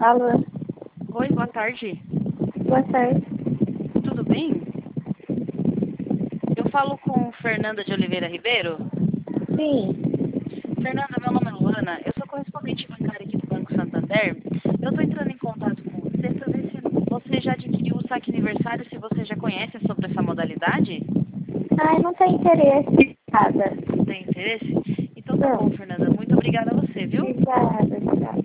Alô, Oi, boa tarde. boa tarde. Tudo bem? Eu falo com Fernanda de Oliveira Ribeiro. Sim, Fernanda, meu nome é Luana. Eu sou correspondente bancária aqui do Banco Santander. Eu estou entrando em contato com você para ver se você já adquiriu o saque aniversário, se você já conhece sobre essa modalidade. ai, não tem interesse em nada. Não tem interesse? Então tá Não, bom, Fernanda. Muito obrigada a você, viu? obrigada, tchau.